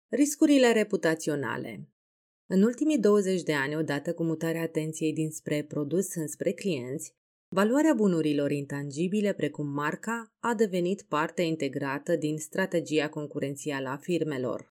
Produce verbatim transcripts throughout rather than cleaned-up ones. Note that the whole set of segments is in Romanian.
Riscurile reputaționale. În ultimii douăzeci de ani, odată cu mutarea atenției dinspre produs înspre clienți, valoarea bunurilor intangibile precum marca a devenit parte integrată din strategia concurențială a firmelor.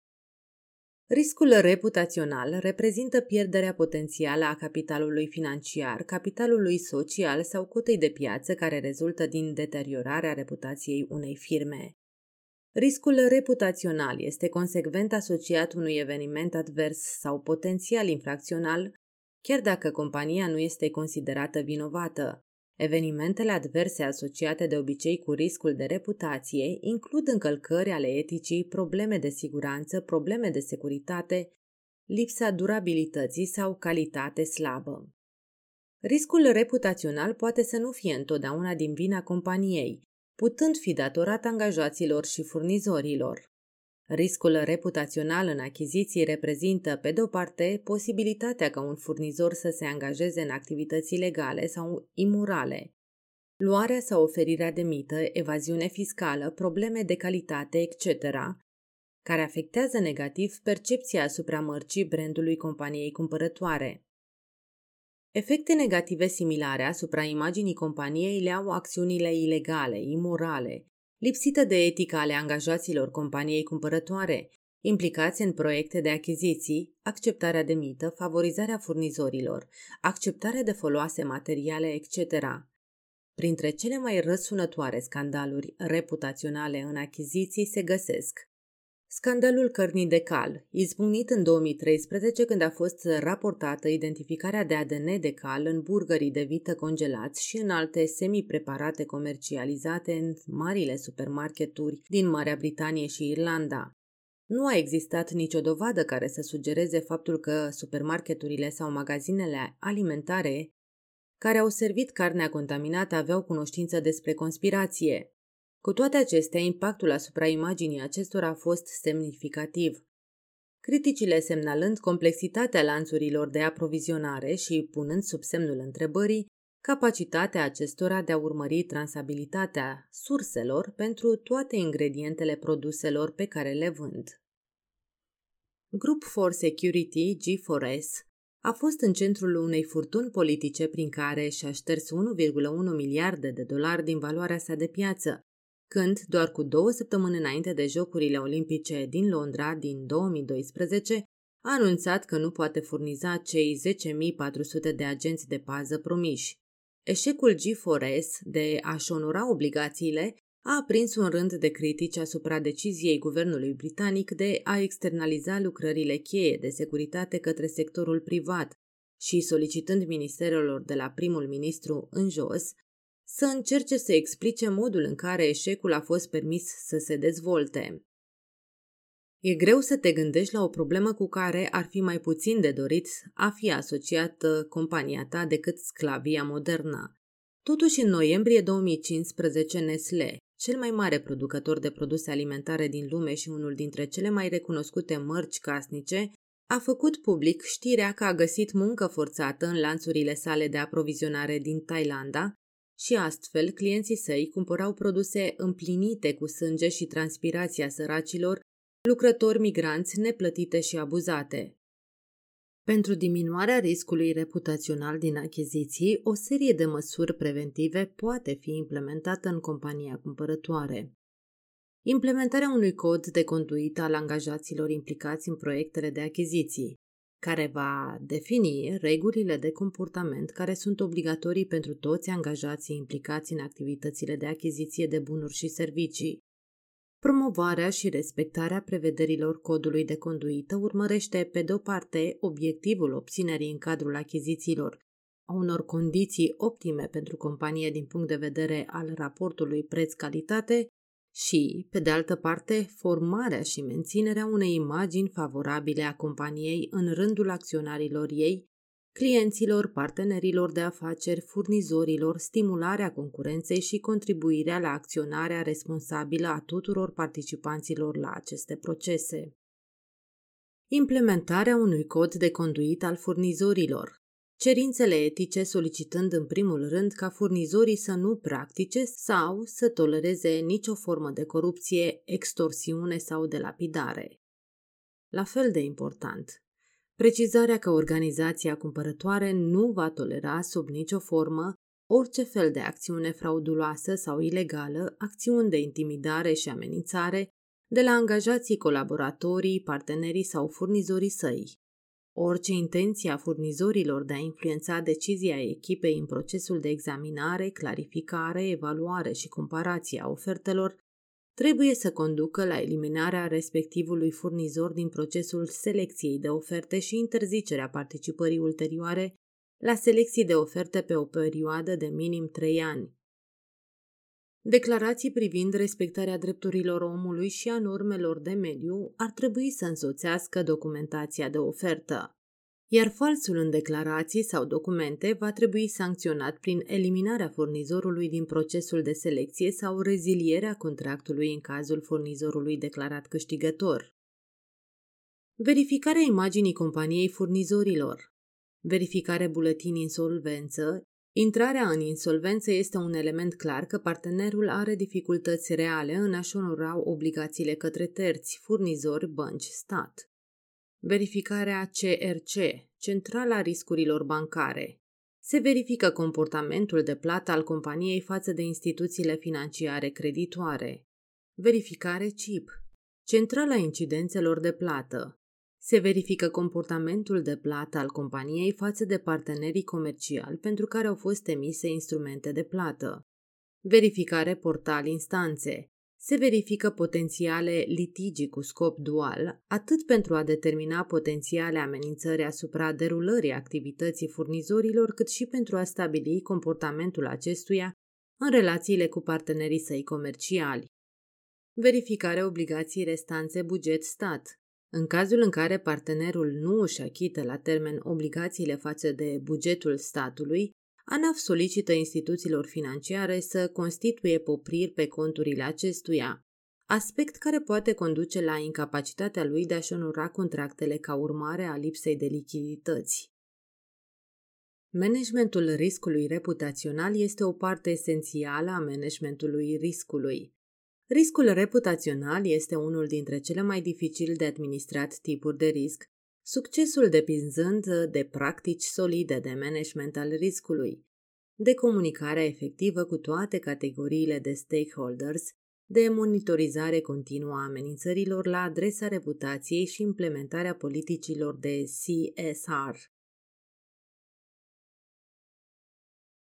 Riscul reputațional reprezintă pierderea potențială a capitalului financiar, capitalului social sau cotei de piață care rezultă din deteriorarea reputației unei firme. Riscul reputațional este consecvent asociat unui eveniment advers sau potențial infracțional, chiar dacă compania nu este considerată vinovată. Evenimentele adverse asociate de obicei cu riscul de reputație includ încălcări ale eticii, probleme de siguranță, probleme de securitate, lipsa durabilității sau calitate slabă. Riscul reputațional poate să nu fie întotdeauna din vina companiei, putând fi datorat angajaților și furnizorilor. Riscul reputațional în achiziții reprezintă, pe de-o parte, posibilitatea ca un furnizor să se angajeze în activități ilegale sau imorale, luarea sau oferirea de mită, evaziune fiscală, probleme de calitate, et cetera, care afectează negativ percepția asupra mărcii brandului companiei cumpărătoare. Efecte negative similare asupra imaginii companiei le au acțiunile ilegale, imorale, lipsită de etică ale angajaților companiei cumpărătoare, implicați în proiecte de achiziții, acceptarea de mită, favorizarea furnizorilor, acceptarea de foloase materiale, et cetera. Printre cele mai răsunătoare scandaluri reputaționale în achiziții se găsesc scandalul cărnii de cal, izbucnit în două mii treisprezece când a fost raportată identificarea de A D N de cal în burgerii de vită congelați și în alte semi-preparate comercializate în marile supermarketuri din Marea Britanie și Irlanda. Nu a existat nicio dovadă care să sugereze faptul că supermarketurile sau magazinele alimentare care au servit carnea contaminată aveau cunoștință despre conspirație. Cu toate acestea, impactul asupra imaginii acestora a fost semnificativ. Criticile semnalând complexitatea lanțurilor de aprovizionare și punând sub semnul întrebării capacitatea acestora de a urmări trasabilitatea surselor pentru toate ingredientele produselor pe care le vând. Group for Security, G four S, a fost în centrul unei furtuni politice prin care și-a șters unu virgulă unu miliarde de dolari din valoarea sa de piață, când, doar cu două săptămâni înainte de Jocurile Olimpice din Londra din două mii doisprezece, a anunțat că nu poate furniza cei zece mii patru sute de agenți de pază promiși. Eșecul G four S de a-și onora obligațiile a aprins un rând de critici asupra deciziei guvernului britanic de a externaliza lucrările cheie de securitate către sectorul privat și solicitând ministerelor de la primul ministru în jos să încerce să explice modul în care eșecul a fost permis să se dezvolte. E greu să te gândești la o problemă cu care ar fi mai puțin de dorit a fi asociată compania ta decât sclavia modernă. Totuși, în noiembrie două mii cincisprezece, Nestlé, cel mai mare producător de produse alimentare din lume și unul dintre cele mai recunoscute mărci casnice, a făcut public știrea că a găsit muncă forțată în lanțurile sale de aprovizionare din Thailanda, și astfel clienții săi cumpărau produse împlinite cu sânge și transpirația săracilor, lucrători migranți neplătite și abuzate. Pentru diminuarea riscului reputațional din achiziții, o serie de măsuri preventive poate fi implementată în compania cumpărătoare. Implementarea unui cod de conduită al angajaților implicați în proiectele de achiziții, care va defini regulile de comportament care sunt obligatorii pentru toți angajații implicați în activitățile de achiziție de bunuri și servicii. Promovarea și respectarea prevederilor codului de conduită urmărește, pe de-o parte, obiectivul obținerii în cadrul achizițiilor a unor condiții optime pentru companie din punct de vedere al raportului preț-calitate și, pe de altă parte, formarea și menținerea unei imagini favorabile a companiei în rândul acționarilor ei, clienților, partenerilor de afaceri, furnizorilor, stimularea concurenței și contribuirea la acționarea responsabilă a tuturor participanților la aceste procese. Implementarea unui cod de conduită al furnizorilor. Cerințele etice solicitând în primul rând ca furnizorii să nu practice sau să tolereze nicio formă de corupție, extorsiune sau de lapidare. la fel de important. Precizarea că organizația cumpărătoare nu va tolera sub nicio formă orice fel de acțiune frauduloasă sau ilegală, acțiuni de intimidare și amenințare de la angajații, colaboratorii, partenerii sau furnizorii săi. Orice intenție a furnizorilor de a influența decizia echipei în procesul de examinare, clarificare, evaluare și comparație a ofertelor trebuie să conducă la eliminarea respectivului furnizor din procesul selecției de oferte și interzicerea participării ulterioare la selecții de oferte pe o perioadă de minim trei ani. Declarații privind respectarea drepturilor omului și a normelor de mediu ar trebui să însoțească documentația de ofertă, iar falsul în declarații sau documente va trebui sancționat prin eliminarea furnizorului din procesul de selecție sau rezilierea contractului în cazul furnizorului declarat câștigător. Verificarea imaginii companiei furnizorilor. Verificare buletin insolvență. Intrarea în insolvență este un element clar că partenerul are dificultăți reale în a-și onora obligațiile către terți, furnizori, bănci, stat. Verificarea C R C, Centrala Riscurilor Bancare. Se verifică comportamentul de plată al companiei față de instituțiile financiare creditoare. Verificare C I P, Centrala Incidențelor de plată. Se verifică comportamentul de plată al companiei față de partenerii comerciali pentru care au fost emise instrumente de plată. Verificare portal instanțe. Se verifică potențiale litigii cu scop dual, atât pentru a determina potențiale amenințări asupra derulării activității furnizorilor, cât și pentru a stabili comportamentul acestuia în relațiile cu partenerii săi comerciali. Verificare obligații restanțe buget-stat. În cazul în care partenerul nu își achită la termen obligațiile față de bugetul statului, ANAF solicită instituțiilor financiare să constituie popriri pe conturile acestuia, aspect care poate conduce la incapacitatea lui de a-și onora contractele ca urmare a lipsei de lichidități. Managementul riscului reputațional este o parte esențială a managementului riscului. Riscul reputațional este unul dintre cele mai dificil de administrat tipuri de risc, succesul depinzând de practici solide de management al riscului, de comunicarea efectivă cu toate categoriile de stakeholders, de monitorizare continuă a amenințărilor la adresa reputației și implementarea politicilor de C S R.